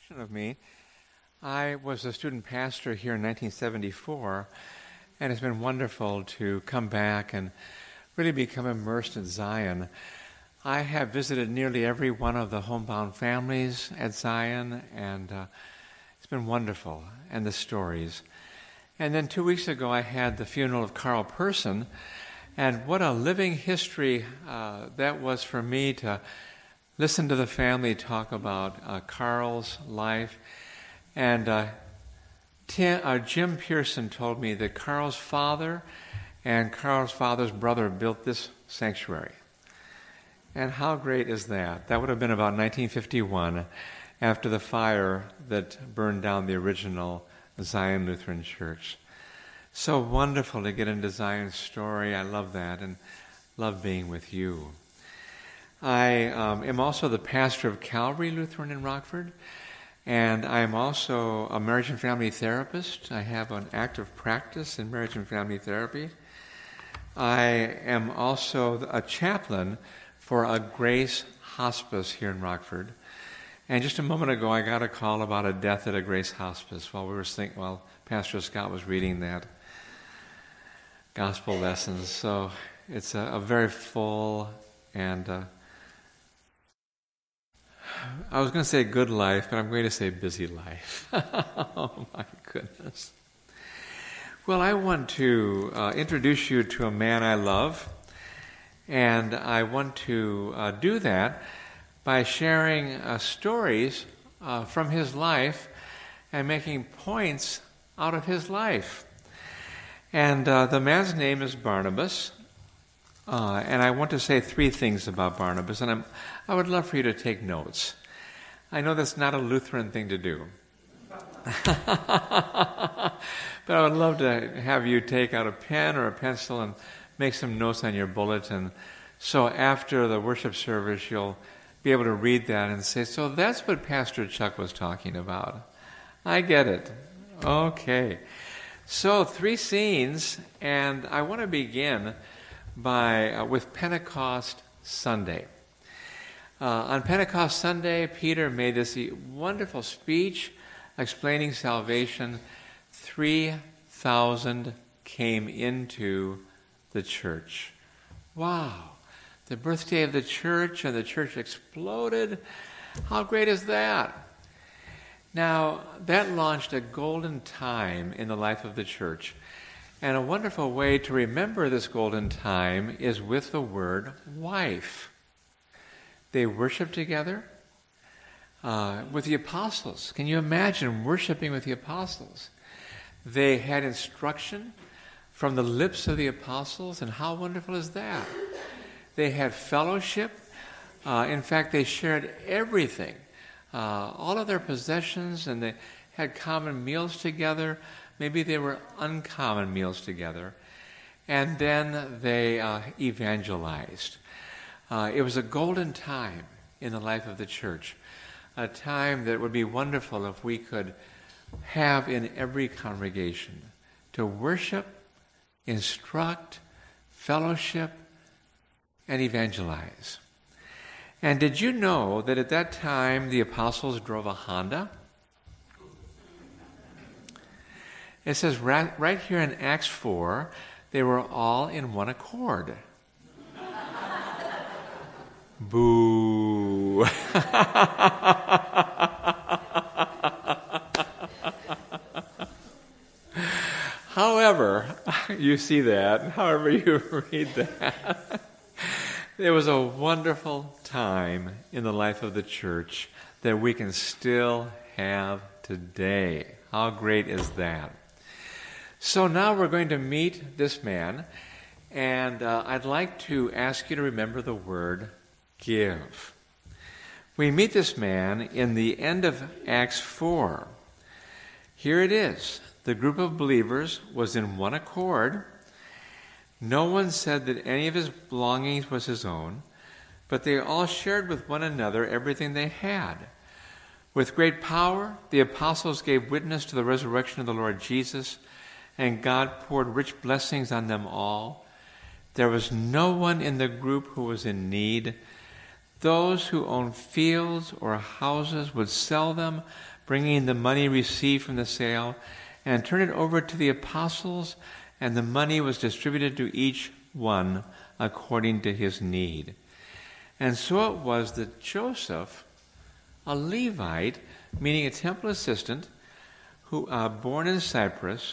Of me. I was a student pastor here in 1974, and it's been wonderful to come back and really become immersed in Zion. I have visited nearly every one of the homebound families at Zion, and it's been wonderful, and the stories. And then 2 weeks ago, I had the funeral of Carl Person, and what a living history that was for me to listen to the family talk about Carl's life. And Jim Pearson told me that Carl's father and Carl's father's brother built this sanctuary. And how great is that? That would have been about 1951, after the fire that burned down the original Zion Lutheran Church. So wonderful to get into Zion's story. I love that and love being with you. I am also the pastor of Calvary Lutheran in Rockford, and I am also a marriage and family therapist. I have an active practice in marriage and family therapy. I am also a chaplain for a Grace Hospice here in Rockford. And just a moment ago, I got a call about a death at a Grace Hospice while Pastor Scott was reading that gospel lessons. So it's a very full and I was going to say good life, but I'm going to say busy life. Oh my goodness. Well, I want to introduce you to a man I love, and I want to do that by sharing stories from his life and making points out of his life. And the man's name is Barnabas. And I want to say three things about Barnabas, and I would love for you to take notes. I know that's not a Lutheran thing to do. But I would love to have you take out a pen or a pencil and make some notes on your bulletin. So after the worship service, you'll be able to read that and say, so that's what Pastor Chuck was talking about. I get it. Okay. So 3 scenes, and I want to begin with Pentecost Sunday. On Pentecost Sunday, Peter made this wonderful speech explaining salvation. 3,000 came into the church. Wow. The birthday of the church, and the church exploded. How great is that? Now, that launched a golden time in the life of the church. And a wonderful way to remember this golden time is with the word wife. They worshiped together with the apostles. Can you imagine worshiping with the apostles? They had instruction from the lips of the apostles, and how wonderful is that? They had fellowship. In fact, they shared everything, all of their possessions, and they had common meals together. Maybe they were uncommon meals together. And then they evangelized. It was a golden time in the life of the church, a time that would be wonderful if we could have in every congregation, to worship, instruct, fellowship, and evangelize. And did you know that at that time the apostles drove a Honda? It says right here in Acts 4, they were all in one accord. Boo. However, you see that, however you read that, there was a wonderful time in the life of the church that we can still have today. How great is that? So now we're going to meet this man, and I'd like to ask you to remember the word give. We meet this man in the end of Acts 4. Here it is. The group of believers was in one accord. No one said that any of his belongings was his own, but they all shared with one another everything they had. With great power, the apostles gave witness to the resurrection of the Lord Jesus, and God poured rich blessings on them all. There was no one in the group who was in need. Those who owned fields or houses would sell them, bringing the money received from the sale, and turned it over to the apostles, and the money was distributed to each one according to his need. And so it was that Joseph, a Levite, meaning a temple assistant, who born in Cyprus,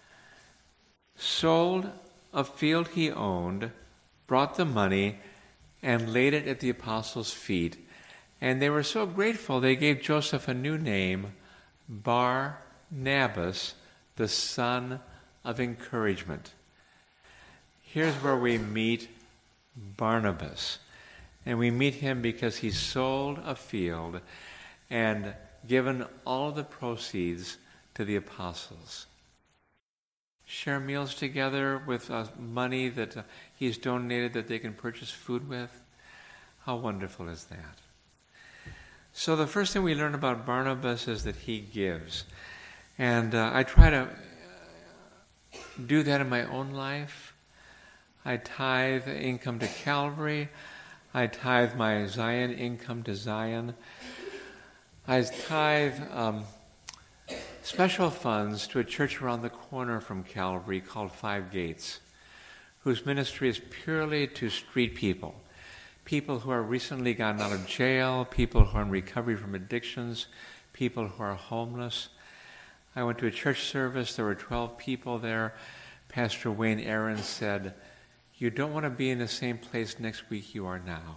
sold a field he owned, brought the money, and laid it at the apostles' feet. And they were so grateful, they gave Joseph a new name, Barnabas, the son of encouragement. Here's where we meet Barnabas. And we meet him because he sold a field and given all the proceeds to the apostles. Share meals together with money that he's donated that they can purchase food with. How wonderful is that? So the first thing we learn about Barnabas is that he gives. And I try to do that in my own life. I tithe income to Calvary. I tithe my Zion income to Zion. I tithe special funds to a church around the corner from Calvary called Five Gates, whose ministry is purely to street people. People who are recently gotten out of jail, people who are in recovery from addictions, people who are homeless. I went to a church service. There were 12 people there. Pastor Wayne Aaron said, "You don't want to be in the same place next week you are now."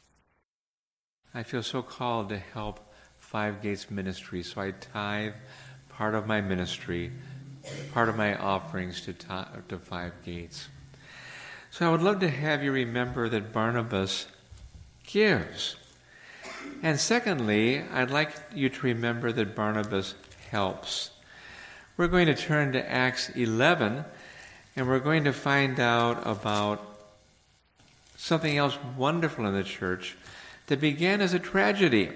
I feel so called to help Five Gates ministry, so I tithe part of my ministry, part of my offerings to Five Gates. So I would love to have you remember that Barnabas gives. And secondly, I'd like you to remember that Barnabas helps. We're going to turn to Acts 11, and we're going to find out about something else wonderful in the church that began as a tragedy.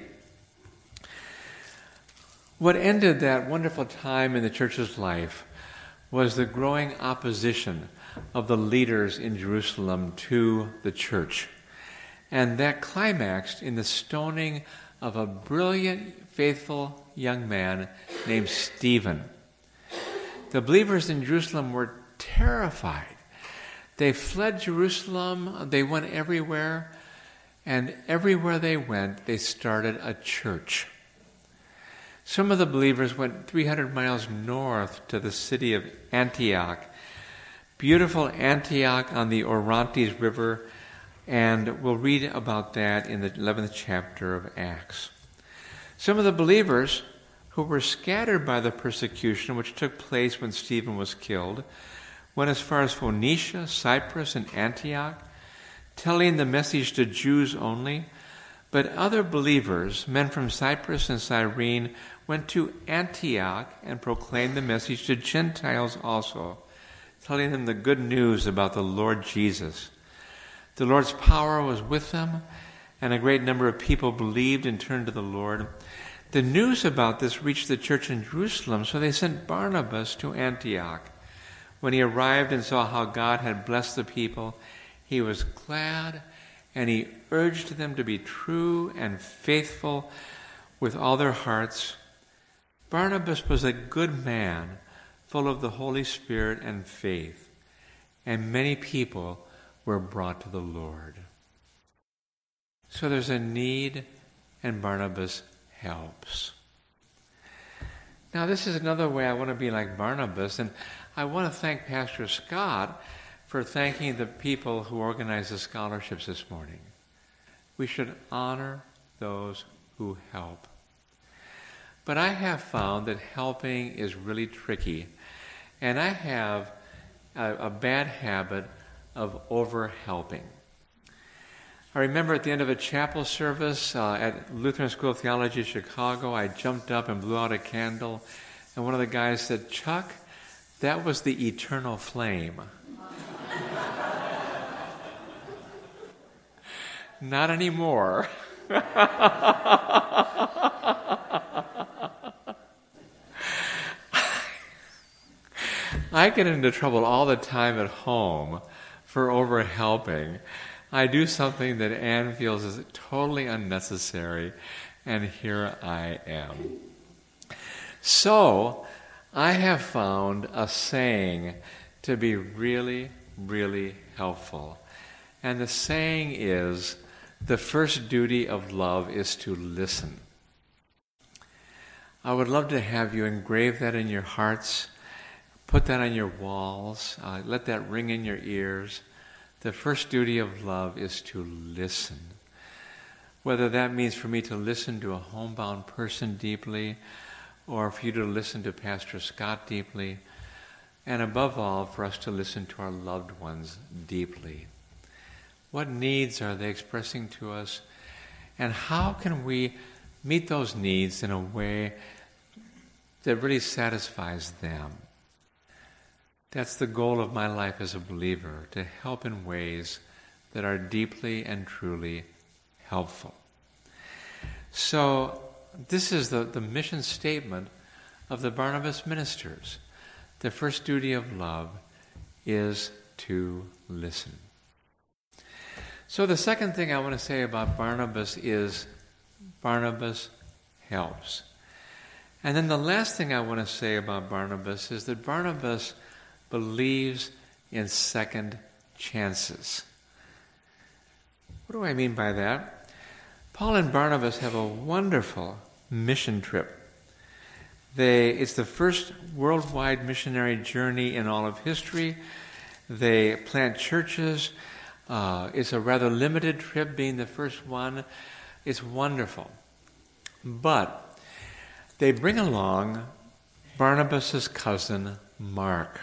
What ended that wonderful time in the church's life was the growing opposition of the leaders in Jerusalem to the church. And that climaxed in the stoning of a brilliant, faithful young man named Stephen. The believers in Jerusalem were terrified. They fled Jerusalem, they went everywhere, and everywhere they went, they started a church. Some of the believers went 300 miles north to the city of Antioch, beautiful Antioch on the Orontes River, and we'll read about that in the 11th chapter of Acts. Some of the believers who were scattered by the persecution which took place when Stephen was killed went as far as Phoenicia, Cyprus, and Antioch, telling the message to Jews only. But other believers, men from Cyprus and Cyrene, went to Antioch and proclaimed the message to Gentiles also, telling them the good news about the Lord Jesus. The Lord's power was with them, and a great number of people believed and turned to the Lord. The news about this reached the church in Jerusalem, so they sent Barnabas to Antioch. When he arrived and saw how God had blessed the people, he was glad, and he urged them to be true and faithful with all their hearts. Barnabas was a good man, full of the Holy Spirit and faith, and many people were brought to the Lord. So there's a need, and Barnabas helps. Now, this is another way I want to be like Barnabas, and I want to thank Pastor Scott for thanking the people who organized the scholarships this morning. We should honor those who help. But I have found that helping is really tricky, and I have a bad habit of over-helping. I remember at the end of a chapel service at Lutheran School of Theology in Chicago, I jumped up and blew out a candle, and one of the guys said, "Chuck, that was the eternal flame." Not anymore. I get into trouble all the time at home for over-helping. I do something that Anne feels is totally unnecessary, and here I am. So, I have found a saying to be really, really helpful. And the saying is, the first duty of love is to listen. I would love to have you engrave that in your hearts, put that on your walls, let that ring in your ears. The first duty of love is to listen. Whether that means for me to listen to a homebound person deeply, or for you to listen to Pastor Scott deeply, and above all, for us to listen to our loved ones deeply. What needs are they expressing to us, and how can we meet those needs in a way that really satisfies them? That's the goal of my life as a believer, to help in ways that are deeply and truly helpful. So this is the mission statement of the Barnabas ministers. The first duty of love is to listen. So the second thing I want to say about Barnabas is Barnabas helps. And then the last thing I want to say about Barnabas is that Barnabas believes in second chances. What do I mean by that? Paul and Barnabas have a wonderful mission trip. It's the first worldwide missionary journey in all of history. They plant churches. It's a rather limited trip, being the first one. It's wonderful. But they bring along Barnabas' cousin, Mark.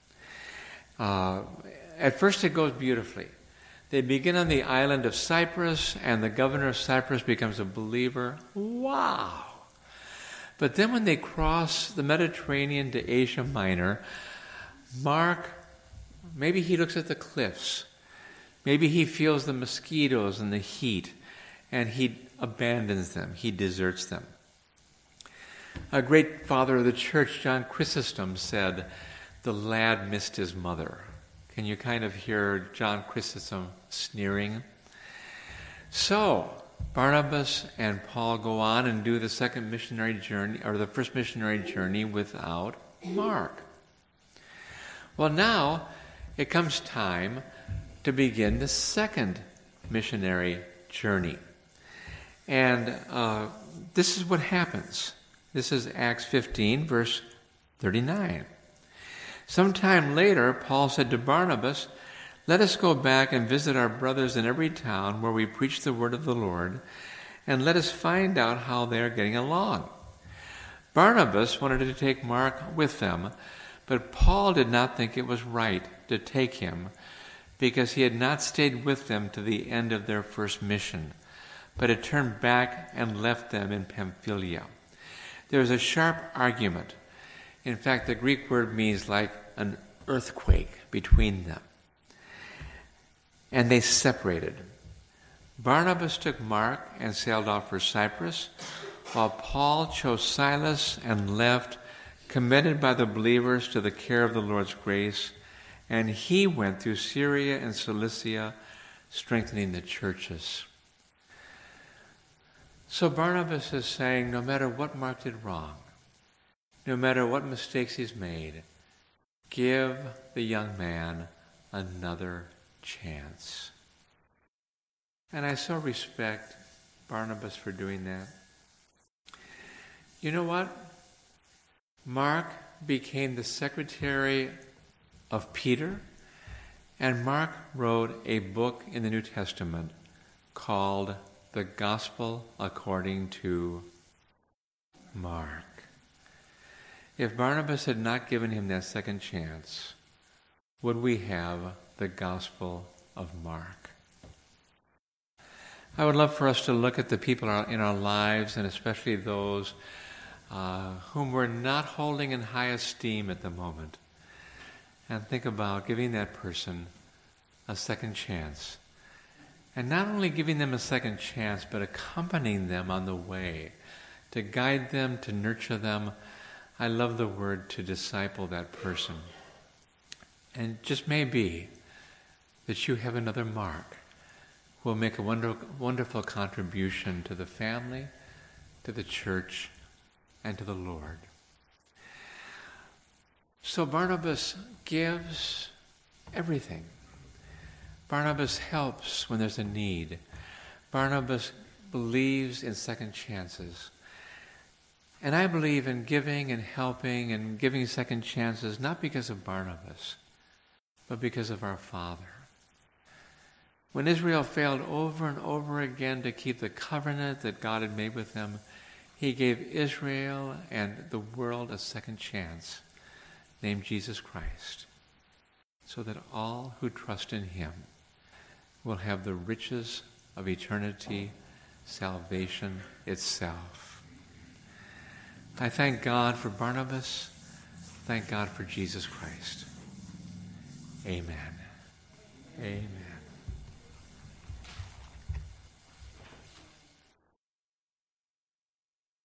At first it goes beautifully. They begin on the island of Cyprus, and the governor of Cyprus becomes a believer. Wow! But then when they cross the Mediterranean to Asia Minor, Mark, maybe he looks at the cliffs. Maybe he feels the mosquitoes and the heat, and he abandons them. He deserts them. A great father of the church, John Chrysostom, said, "The lad missed his mother." Can you kind of hear John Chrysostom sneering? So, Barnabas and Paul go on and do the second missionary journey, or the first missionary journey, without Mark. Well, now it comes time to begin the second missionary journey. And this is what happens. This is Acts 15, verse 39. Sometime later, Paul said to Barnabas, "Let us go back and visit our brothers in every town where we preach the word of the Lord, and let us find out how they are getting along." Barnabas wanted to take Mark with them, but Paul did not think it was right to take him because he had not stayed with them to the end of their first mission, but had turned back and left them in Pamphylia. There was a sharp argument. In fact, the Greek word means like an earthquake between them. And they separated. Barnabas took Mark and sailed off for Cyprus, while Paul chose Silas and left, commended by the believers to the care of the Lord's grace, and he went through Syria and Cilicia, strengthening the churches. So Barnabas is saying, no matter what Mark did wrong, no matter what mistakes he's made, give the young man another chance. And I so respect Barnabas for doing that. You know what? Mark became the secretary of Peter, and Mark wrote a book in the New Testament called The Gospel According to Mark. If Barnabas had not given him that second chance, would we have the Gospel of Mark? I would love for us to look at the people in our lives, and especially those whom we're not holding in high esteem at the moment, and think about giving that person a second chance. And not only giving them a second chance, but accompanying them on the way, to guide them, to nurture them. I love the word to disciple that person. And just may be that you have another Mark who will make a wonderful contribution to the family, to the church, and to the Lord. So Barnabas gives everything. Barnabas helps when there's a need. Barnabas believes in second chances. And I believe in giving and helping and giving second chances, not because of Barnabas, but because of our Father. When Israel failed over and over again to keep the covenant that God had made with them, he gave Israel and the world a second chance, named Jesus Christ, so that all who trust in him will have the riches of eternity, salvation itself. I thank God for Barnabas. Thank God for Jesus Christ. Amen. Amen.